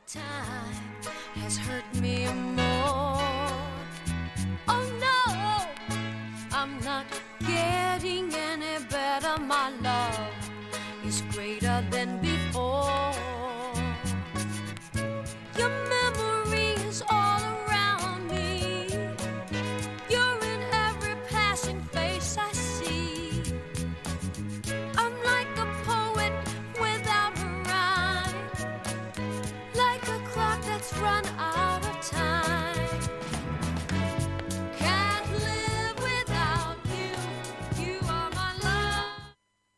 time has hurt me more. Oh no, I'm not getting any better. My love is greater than before.